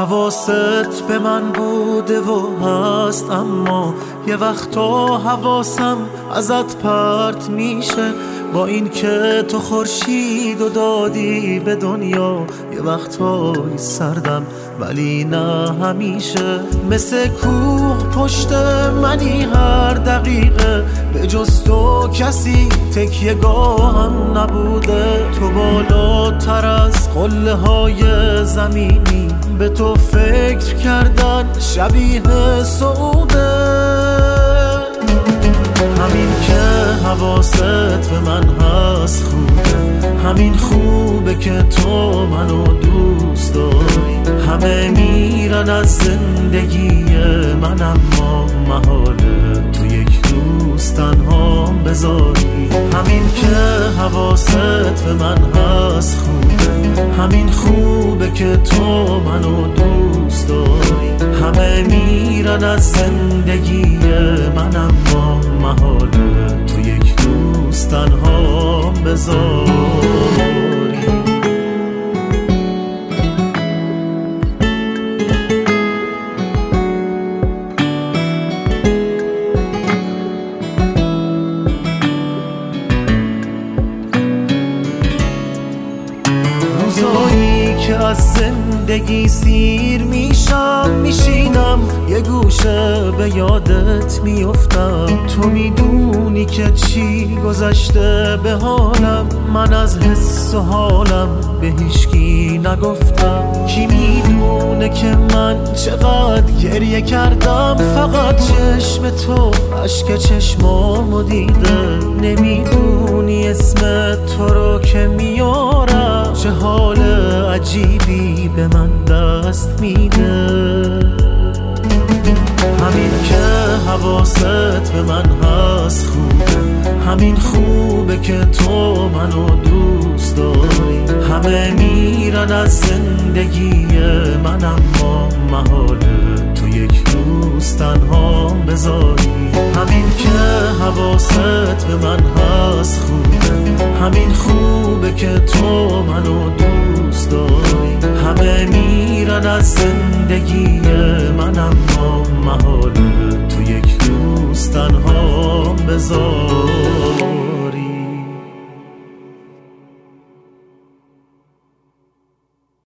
حواست به من بوده و هست، اما یه وقتا حواسم ازت پرت میشه. با این که تو خورشید و دادی به دنیا، یه وقتای سردم ولی نه همیشه. مثل کوه پشت منی هر دقیقه، به جز تو کسی تکیه گاهم نبوده. تو بالاتر از قله های زمینی، به تو فکر کردن شبیه سعوده. همین که حواست به من هست خوبه، همین خوبه که تو منو دوست داری. همه میرن از زندگی من، اما محاله تو یک روز تنها بذاری. همین که حواست به من هست خوبه، همین خوبه که تو منو دوست داری. همه میرن از زندگی من، اما محاله تو یک روز تنها بذاری. روزایی که از زندگی سیر میشم، میشینم یه گوشه به یادت میافتم. تو میدونی که چی گذشته به حالم، من از حس و حالم به هیچکی نگفتم. کی میدونه که من چقدر گریه کردم، فقط چشم تو اشک چشمامو دیده. نمیدونی اسم تو رو که میارم، چه حال عجیبی به من دست میده. همین که حواست به من هست خوبه، همین خوبه که تو منو دوست داری. همه میرن از زندگی من، اما محاله تو یک روز تنها بذاری. همین که حواست به من هست خوبه، همین خوبه که تو منو دوست داری. همه میرن از زندگی من، اما محاله تو یک روز تنها بذاری.